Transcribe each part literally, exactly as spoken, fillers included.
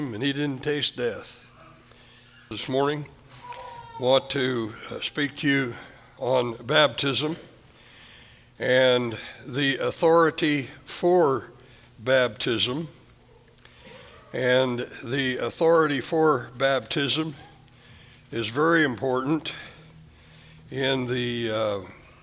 And he didn't taste death. This morning, I want to uh, speak to you on baptism and the authority for baptism. And the authority for baptism is very important in the uh,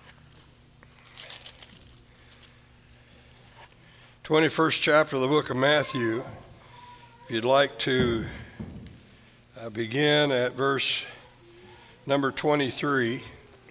twenty-first chapter of the book of Matthew. If you'd like to uh, begin at verse number twenty-three.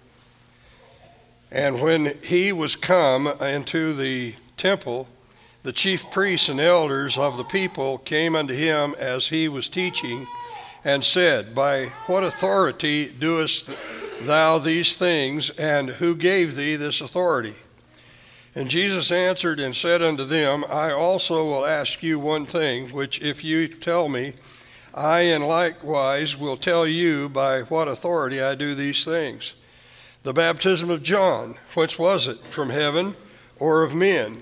And when he was come into the temple, the chief priests and elders of the people came unto him as he was teaching, and said, By what authority doest thou these things, and who gave thee this authority? And Jesus answered and said unto them, I also will ask you one thing, which if you tell me, I in likewise will tell you by what authority I do these things. The baptism of John, whence was it? From heaven or of men?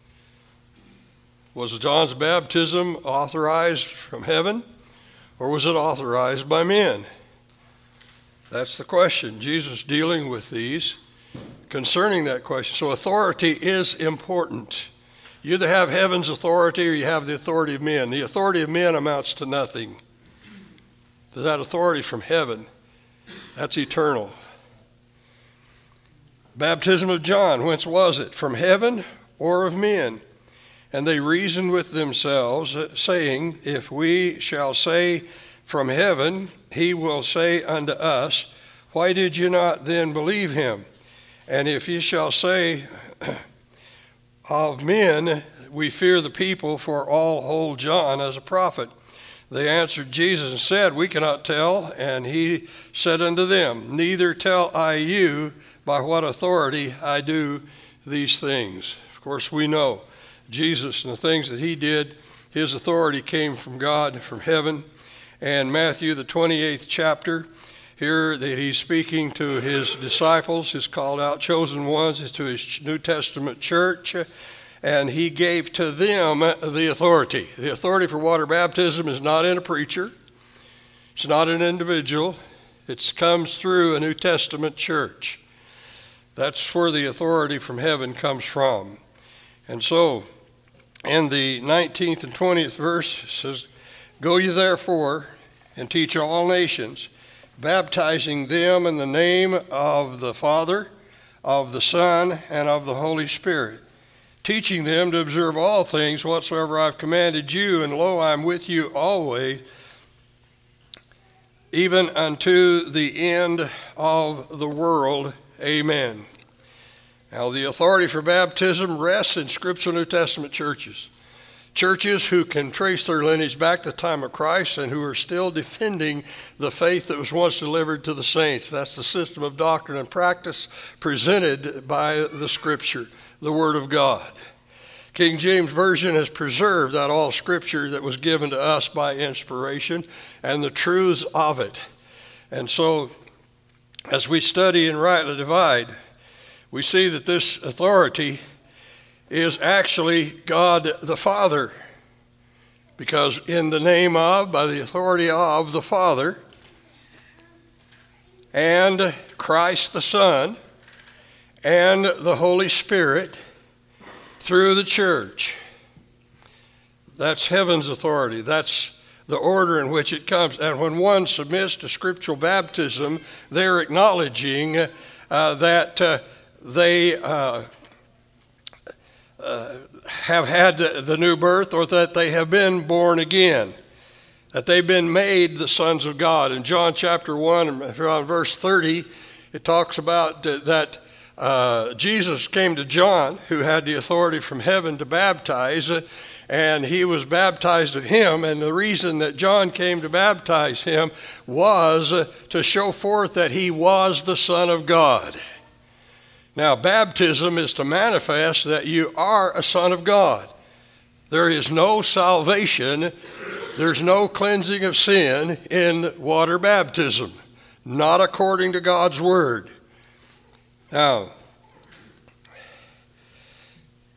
Was John's baptism authorized from heaven, or was it authorized by men? That's the question. Jesus dealing with these concerning that question. So authority is important. You either have heaven's authority or you have the authority of men. The authority of men amounts to nothing. But that authority from heaven, that's eternal. Baptism of John, whence was it? From heaven or of men? And they reasoned with themselves, saying, If we shall say from heaven, he will say unto us, Why did you not then believe him? And if ye shall say of men, we fear the people, for all hold John as a prophet. They answered Jesus and said, We cannot tell. And he said unto them, Neither tell I you by what authority I do these things. Of course, we know Jesus and the things that he did, his authority came from God, from heaven. And Matthew, the twenty-eighth chapter, here that he's speaking to his disciples, his called out chosen ones, to his New Testament church, and he gave to them the authority. The authority for water baptism is not in a preacher. It's not an individual. It comes through a New Testament church. That's where the authority from heaven comes from. And so, in the nineteenth and twentieth verse, it says, Go ye therefore and teach all nations, baptizing them in the name of the Father, of the Son, and of the Holy Spirit, teaching them to observe all things whatsoever I've commanded you, and lo, I'm with you always, even unto the end of the world. Amen. Now, the authority for baptism rests in Scriptural New Testament churches. Churches who can trace their lineage back to the time of Christ and who are still defending the faith that was once delivered to the saints. That's the system of doctrine and practice presented by the Scripture, the Word of God. King James Version has preserved that all Scripture that was given to us by inspiration and the truths of it. And so, as we study and rightly divide, we see that this authority is actually God the Father, because in the name of, by the authority of the Father, and Christ the Son, and the Holy Spirit through the church. That's heaven's authority. That's the order in which it comes. And when one submits to scriptural baptism, they're acknowledging uh, that uh, they uh, uh, have had the, the new birth, or that they have been born again, that they've been made the sons of God. In John chapter one, around verse thirty, it talks about that uh, Jesus came to John, who had the authority from heaven to baptize, and he was baptized of him. And the reason that John came to baptize him was to show forth that he was the Son of God. Now, baptism is to manifest that you are a son of God. There is no salvation, there's no cleansing of sin in water baptism, not according to God's word. Now,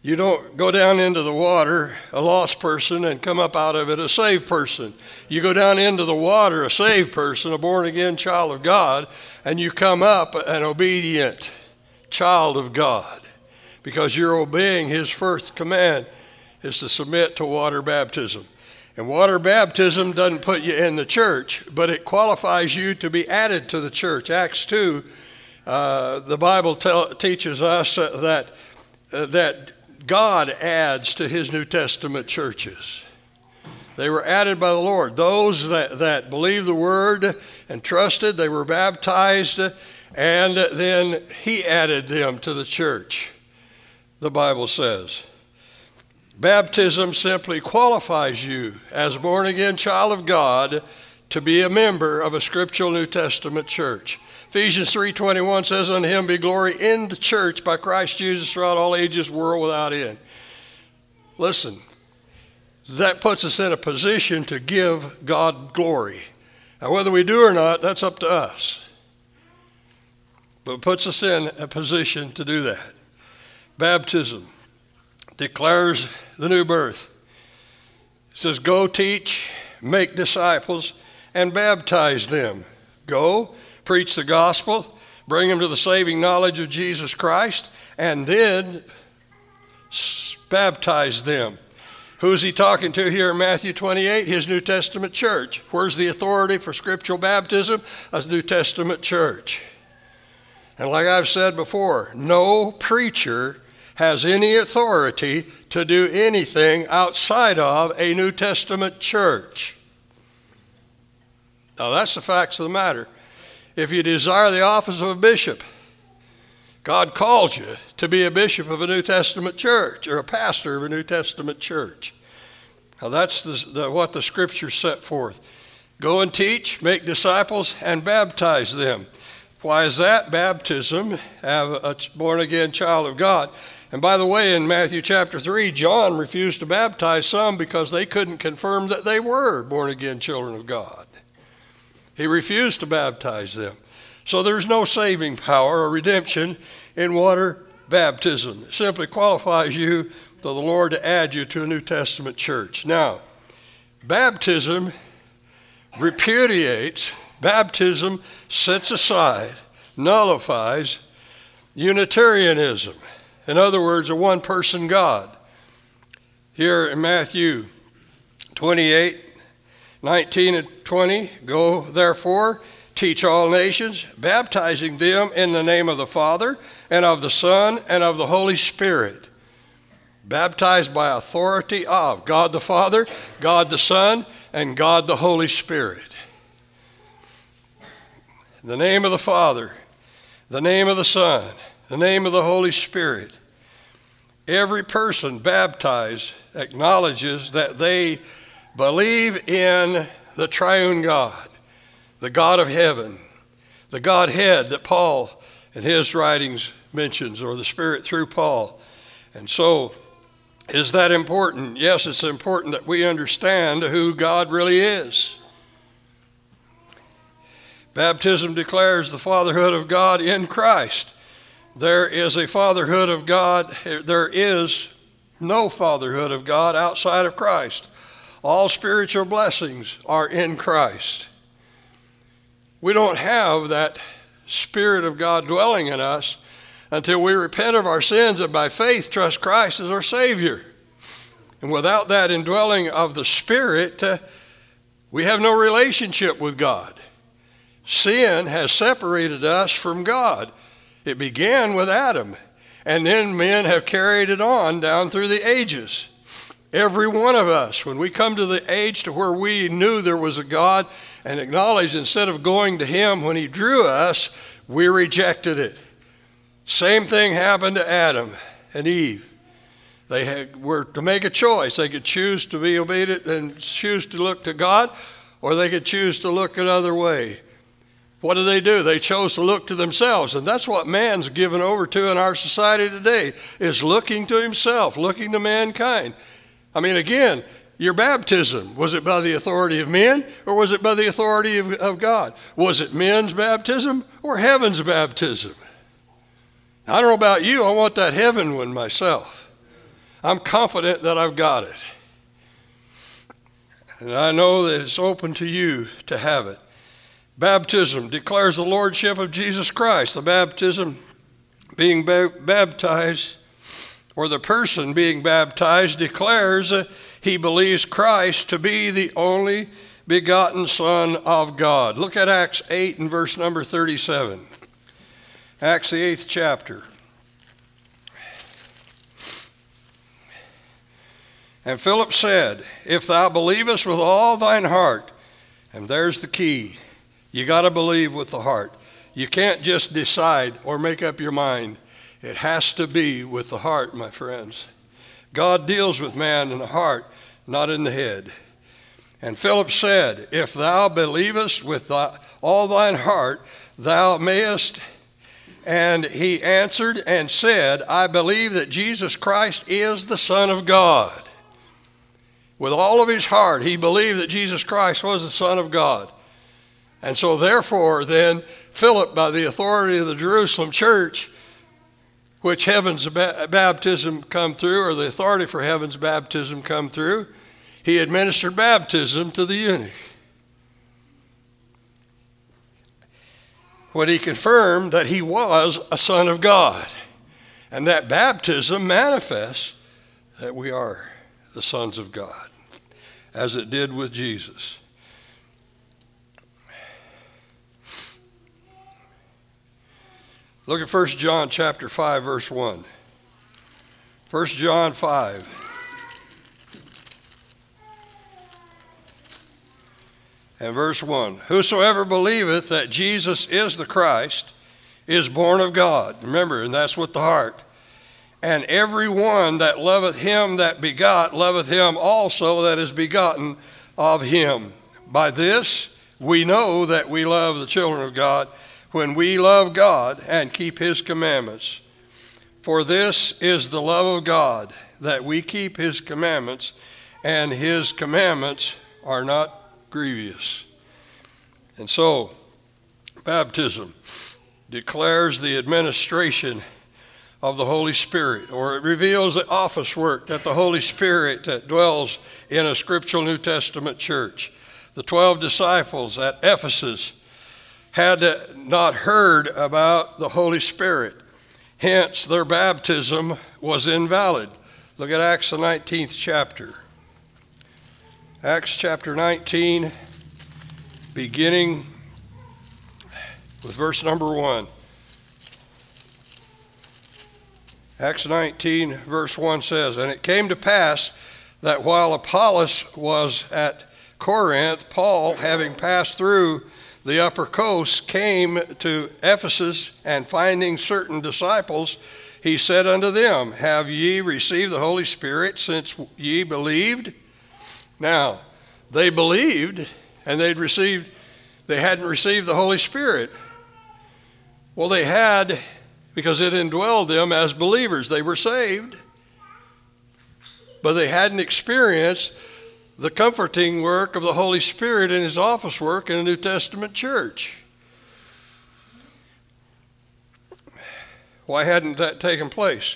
You don't go down into the water, a lost person, and come up out of it a saved person. You go down into the water, a saved person, a born-again child of God, and you come up an obedient child of God because you're obeying his first command is to submit to water baptism. And water baptism doesn't put you in the church, but it qualifies you to be added to the church. Acts two, uh, the Bible tell, teaches us uh, that, uh, that God adds to his New Testament churches. They were added by the Lord. Those that, that believed the word and trusted, they were baptized, and then he added them to the church, the Bible says. Baptism simply qualifies you as a born-again child of God to be a member of a scriptural New Testament church. Ephesians three twenty-one says, "Unto him be glory in the church by Christ Jesus throughout all ages, world without end." Listen, that puts us in a position to give God glory. Now, whether we do or not, that's up to us. But it puts us in a position to do that. Baptism declares the new birth. It says, "Go teach, make disciples, and baptize them." Go, preach the gospel, bring them to the saving knowledge of Jesus Christ, and then baptize them. Who's he talking to here in Matthew twenty-eight? His New Testament church. Where's the authority for scriptural baptism? A New Testament church. And like I've said before, no preacher has any authority to do anything outside of a New Testament church. Now that's the facts of the matter. If you desire the office of a bishop, God calls you to be a bishop of a New Testament church or a pastor of a New Testament church. Now that's the, the, what the scriptures set forth. Go and teach, make disciples, and baptize them. Why is that? Baptism, have a born-again child of God. And by the way, in Matthew chapter three, John refused to baptize some because they couldn't confirm that they were born-again children of God. He refused to baptize them. So there's no saving power or redemption in water baptism. It simply qualifies you to the Lord to add you to a New Testament church. Now, baptism repudiates, baptism sets aside, nullifies Unitarianism. In other words, a one-person God. Here in Matthew twenty-eight, nineteen and twenty, "Go therefore, teach all nations, baptizing them in the name of the Father, and of the Son, and of the Holy Spirit." Baptized by authority of God the Father, God the Son, and God the Holy Spirit. The name of the Father, the name of the Son, the name of the Holy Spirit. Every person baptized acknowledges that they believe in the triune God, the God of heaven, the Godhead that Paul in his writings mentions, or the Spirit through Paul. And so, is that important? Yes, it's important that we understand who God really is. Baptism declares the fatherhood of God in Christ. There is a fatherhood of God. There is no fatherhood of God outside of Christ. All spiritual blessings are in Christ. We don't have that Spirit of God dwelling in us until we repent of our sins and by faith trust Christ as our Savior. And without that indwelling of the Spirit, uh, we have no relationship with God. Sin has separated us from God. It began with Adam, and then men have carried it on down through the ages. Every one of us, when we come to the age to where we knew there was a God and acknowledged instead of going to him when he drew us, we rejected it. Same thing happened to Adam and Eve. They had, were to make a choice. They could choose to be obedient and choose to look to God, or they could choose to look another way. What do they do? They chose to look to themselves, and that's what man's given over to in our society today, is looking to himself, looking to mankind. I mean, again, your baptism, was it by the authority of men, or was it by the authority of, of God? Was it men's baptism or heaven's baptism? I don't know about you, I want that heaven one myself. I'm confident that I've got it. And I know that it's open to you to have it. Baptism declares the lordship of Jesus Christ. The baptism being ba- baptized, or the person being baptized, declares uh, he believes Christ to be the only begotten Son of God. Look at Acts eight and verse number thirty-seven. Acts the eighth chapter. And Philip said, if thou believest with all thine heart, and there's the key, you got to believe with the heart. You can't just decide or make up your mind. It has to be with the heart, my friends. God deals with man in the heart, not in the head. And Philip said, if thou believest with thy, all thine heart, thou mayest. And he answered and said, I believe that Jesus Christ is the Son of God. With all of his heart, he believed that Jesus Christ was the Son of God. And so therefore, then, Philip, by the authority of the Jerusalem church, which heaven's baptism come through, or the authority for heaven's baptism come through, he administered baptism to the eunuch. When he confirmed that he was a son of God. And that baptism manifests that we are the sons of God, as it did with Jesus. Look at First John chapter five, verse one. First John five. And verse one. Whosoever believeth that Jesus is the Christ is born of God. Remember, and that's with the heart. And every one that loveth him that begot, loveth him also that is begotten of him. By this we know that we love the children of God, when we love God and keep his commandments. For this is the love of God, that we keep his commandments, and his commandments are not grievous. And so, baptism declares the administration of the Holy Spirit, or it reveals the office work that the Holy Spirit that dwells in a scriptural New Testament church. The twelve disciples at Ephesus had not heard about the Holy Spirit. Hence, their baptism was invalid. Look at Acts the nineteenth chapter. Acts chapter nineteen, beginning with verse number one. Acts nineteen, verse one says, and it came to pass that while Apollos was at Corinth, Paul, having passed through the upper coast, came to Ephesus, and finding certain disciples, he said unto them, have ye received the Holy Spirit since ye believed? Now, they believed, and they'd received, they hadn't received the Holy Spirit. Well, they had, because it indwelled them as believers. They were saved, but they hadn't experienced the comforting work of the Holy Spirit in his office work in a New Testament church. Why hadn't that taken place?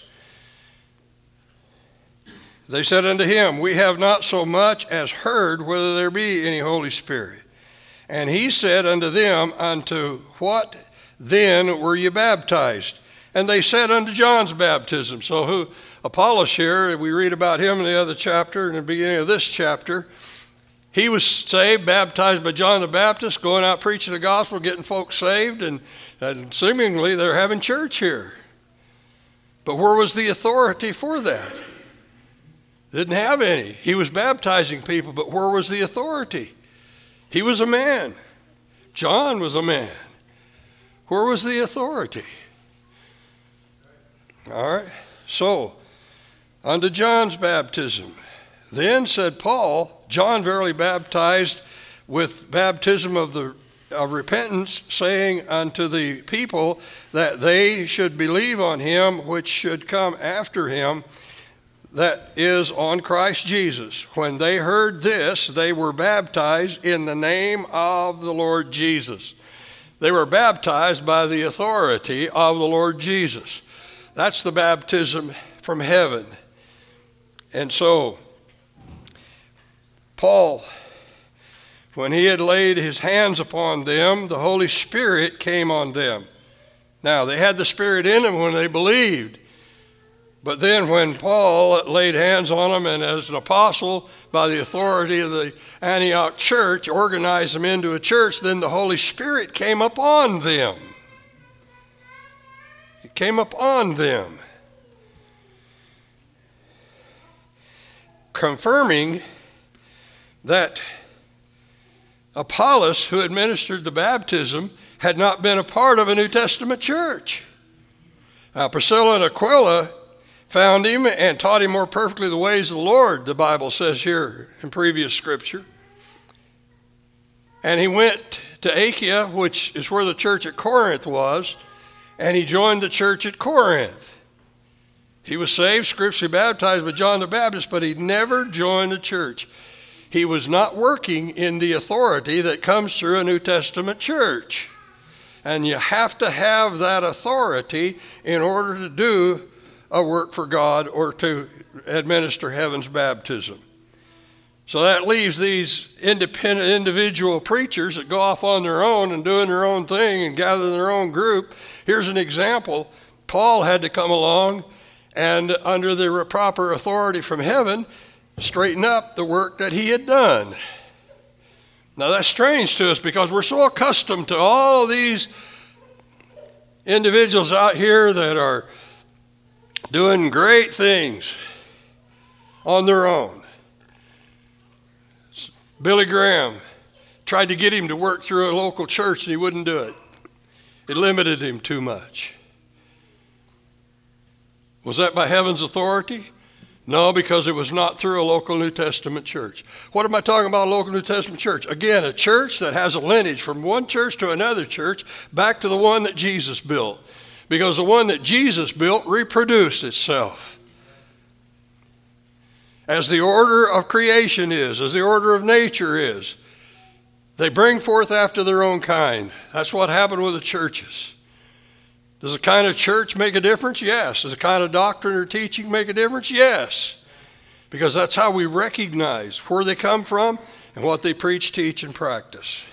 They said unto him, we have not so much as heard whether there be any Holy Spirit. And he said unto them, unto what then were you baptized? And they said unto John's baptism. So who Apollos here, we read about him in the other chapter, in the beginning of this chapter. He was saved, baptized by John the Baptist, going out preaching the gospel, getting folks saved, and, and seemingly they're having church here. But where was the authority for that? Didn't have any. He was baptizing people, but where was the authority? He was a man. John was a man. Where was the authority? All right. So, unto John's baptism. Then said Paul, John verily baptized with baptism of the of repentance, saying unto the people that they should believe on him which should come after him, that is, on Christ Jesus. When they heard this, they were baptized in the name of the Lord Jesus. They were baptized by the authority of the Lord Jesus. That's the baptism from heaven. And so, Paul, when he had laid his hands upon them, the Holy Spirit came on them. Now, they had the Spirit in them when they believed. But then when Paul laid hands on them and as an apostle, by the authority of the Antioch church, organized them into a church, then the Holy Spirit came upon them. It came upon them, confirming that Apollos, who administered the baptism, had not been a part of a New Testament church. Now, Priscilla and Aquila found him and taught him more perfectly the ways of the Lord, the Bible says here in previous scripture. And he went to Achaia, which is where the church at Corinth was, and he joined the church at Corinth. He was saved, scripturally baptized by John the Baptist, but he never joined the church. He was not working in the authority that comes through a New Testament church. And you have to have that authority in order to do a work for God or to administer heaven's baptism. So that leaves these independent individual preachers that go off on their own and doing their own thing and gathering their own group. Here's an example. Paul had to come along and under the proper authority from heaven, straighten up the work that he had done. Now that's strange to us because we're so accustomed to all of these individuals out here that are doing great things on their own. Billy Graham tried to get him to work through a local church and he wouldn't do it. It limited him too much. Was that by heaven's authority? No, because it was not through a local New Testament church. What am I talking about, a local New Testament church? Again, a church that has a lineage from one church to another church back to the one that Jesus built. Because the one that Jesus built reproduced itself. As the order of creation is, as the order of nature is, they bring forth after their own kind. That's what happened with the churches. Does the kind of church make a difference? Yes. Does the kind of doctrine or teaching make a difference? Yes. Because that's how we recognize where they come from and what they preach, teach, and practice.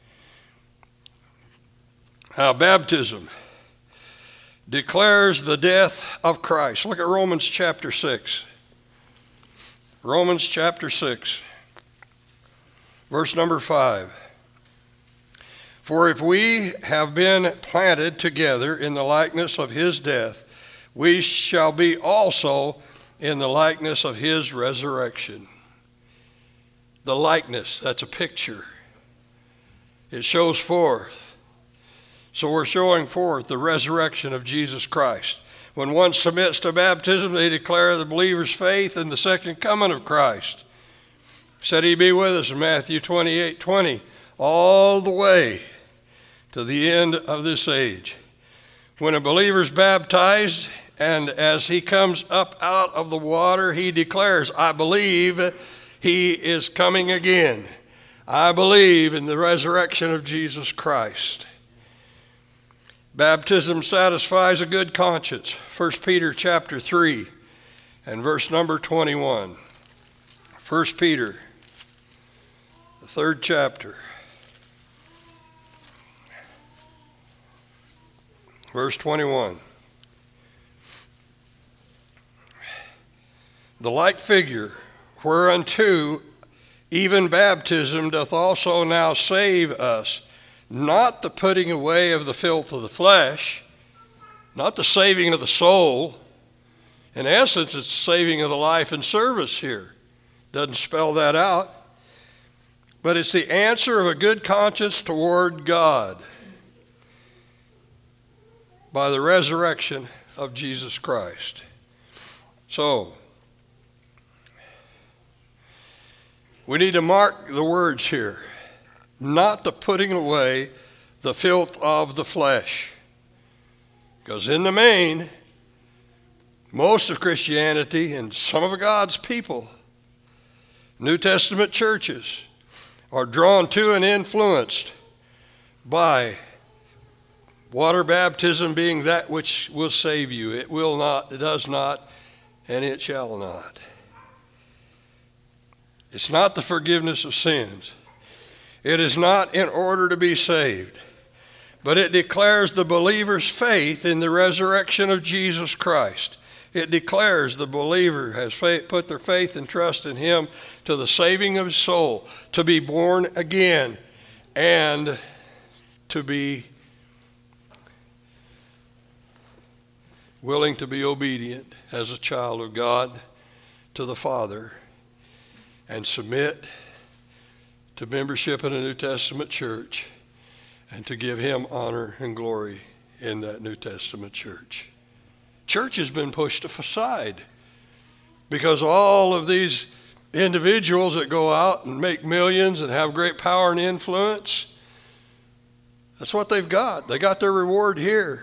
Now, baptism declares the death of Christ. Look at Romans chapter six. Romans chapter six, verse number five. For if we have been planted together in the likeness of his death, we shall be also in the likeness of his resurrection. The likeness, that's a picture. It shows forth. So we're showing forth the resurrection of Jesus Christ. When one submits to baptism, they declare the believer's faith in the second coming of Christ. Said he be with us in Matthew twenty-eight twenty, all the way to the end of this age. When a believer's baptized, and as he comes up out of the water, he declares, I believe he is coming again. I believe in the resurrection of Jesus Christ. Baptism satisfies a good conscience. First Peter chapter three and verse number twenty-one. First Peter, the third chapter. Verse twenty-one. The like figure whereunto even baptism doth also now save us, not the putting away of the filth of the flesh, not the saving of the soul. In essence, it's the saving of the life and service here. Doesn't spell that out. But it's the answer of a good conscience toward God by the resurrection of Jesus Christ. So, we need to mark the words here. Not the putting away the filth of the flesh. Because in the main, most of Christianity and some of God's people, New Testament churches, are drawn to and influenced by water baptism being that which will save you. It will not, it does not, and it shall not. It's not the forgiveness of sins. It is not in order to be saved, but it declares the believer's faith in the resurrection of Jesus Christ. It declares the believer has faith, put their faith and trust in him to the saving of his soul, to be born again, and to be willing to be obedient as a child of God to the Father and submit to membership in a New Testament church and to give him honor and glory in that New Testament church. Church has been pushed aside because all of these individuals that go out and make millions and have great power and influence, that's what they've got. They got their reward here.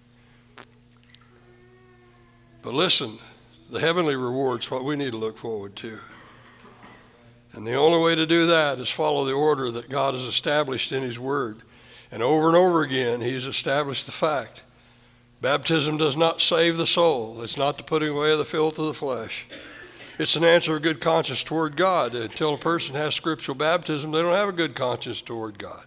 But listen, the heavenly reward's what we need to look forward to. And the only way to do that is follow the order that God has established in his word. And over and over again, he's established the fact. Baptism does not save the soul. It's not the putting away of the filth of the flesh. It's an answer of good conscience toward God. Until a person has scriptural baptism, they don't have a good conscience toward God.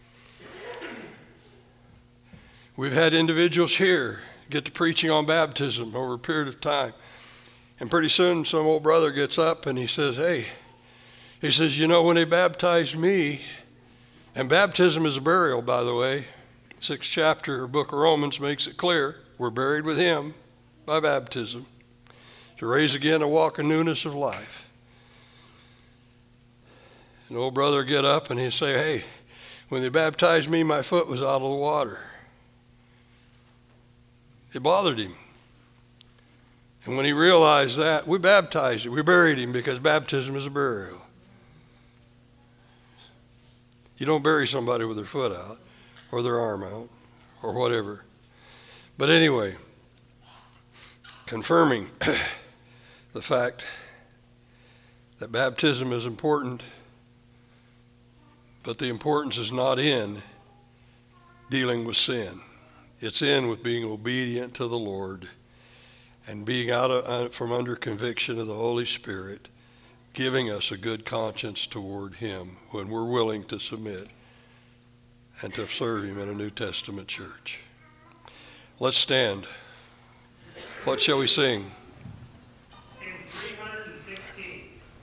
We've had individuals here get to preaching on baptism over a period of time. And pretty soon some old brother gets up and he says, hey, he says, you know, when they baptized me, and baptism is a burial, by the way. Sixth chapter of the book of Romans makes it clear. We're buried with him by baptism to raise again to walk in newness of life. An old brother get up and he'd say, hey, when they baptized me, my foot was out of the water. It bothered him. And when he realized that, we baptized him. We buried him because baptism is a burial. You don't bury somebody with their foot out or their arm out or whatever. But anyway, confirming the fact that baptism is important, but the importance is not in dealing with sin. It's in with being obedient to the Lord and being out of, from under conviction of the Holy Spirit, giving us a good conscience toward him when we're willing to submit and to serve him in a New Testament church. Let's stand. What shall we sing? Hymn three hundred sixteen.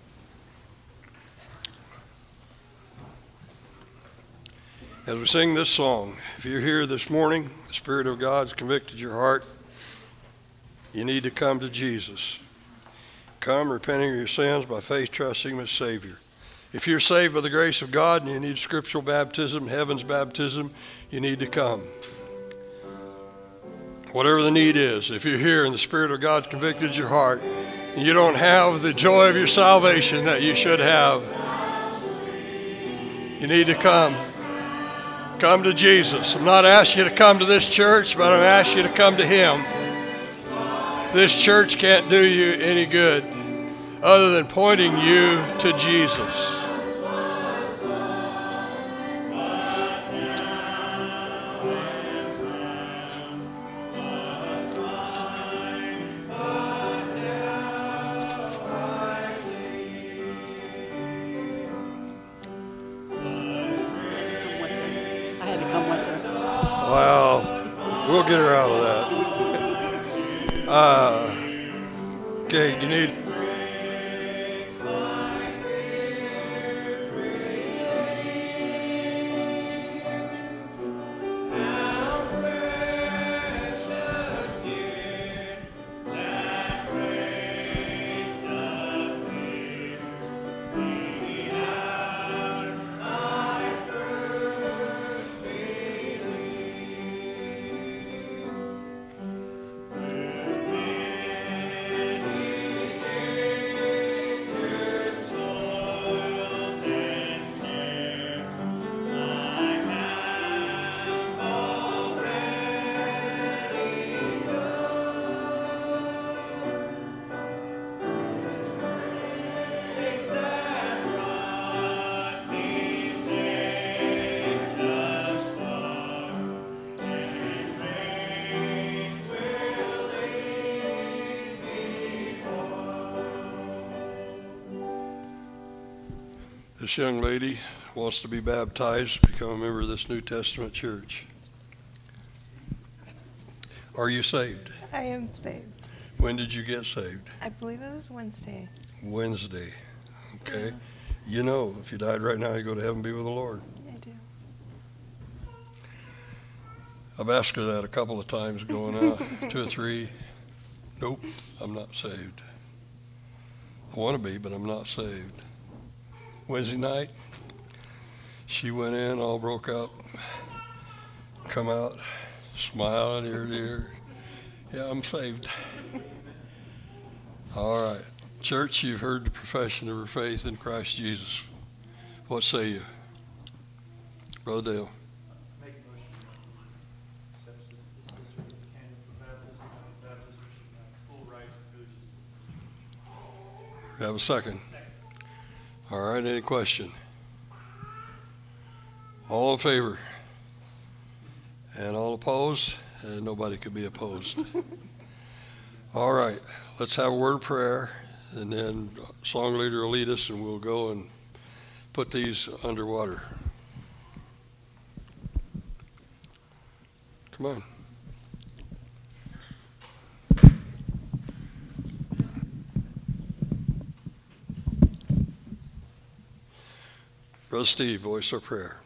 As we sing this song, if you're here this morning, the Spirit of God's convicted your heart, you need to come to Jesus. Come repenting of your sins by faith, trusting him as Savior. If you're saved by the grace of God and you need scriptural baptism, heaven's baptism, you need to come. Whatever the need is, if you're here and the Spirit of God's convicted your heart and you don't have the joy of your salvation that you should have, you need to come. Come to Jesus. I'm not asking you to come to this church, but I'm asking you to come to him. This church can't do you any good other than pointing you to Jesus. We'll get her out of that. Uh, okay, you need... This young lady wants to be baptized, become a member of this New Testament church. Are you saved? I am saved. When did you get saved? I believe it was Wednesday. Wednesday. Okay. You know, if you died right now, you go to heaven and be with the Lord. I do. I've asked her that a couple of times going out, two or three. Nope, I'm not saved. I want to be, but I'm not saved. Wednesday night, she went in, all broke up, come out, smiling ear to ear. Yeah, I'm saved. All right. Church, you've heard the profession of her faith in Christ Jesus. What say you? Brother Dale. Make a motion to accept the sister of the candidate for baptism, baptism, full right to do Have a second. All right, any question? All in favor? And all opposed? And nobody could be opposed. All right, let's have a word of prayer, and then song leader will lead us, and we'll go and put these underwater. Come on. Brother Steve, voice our prayer.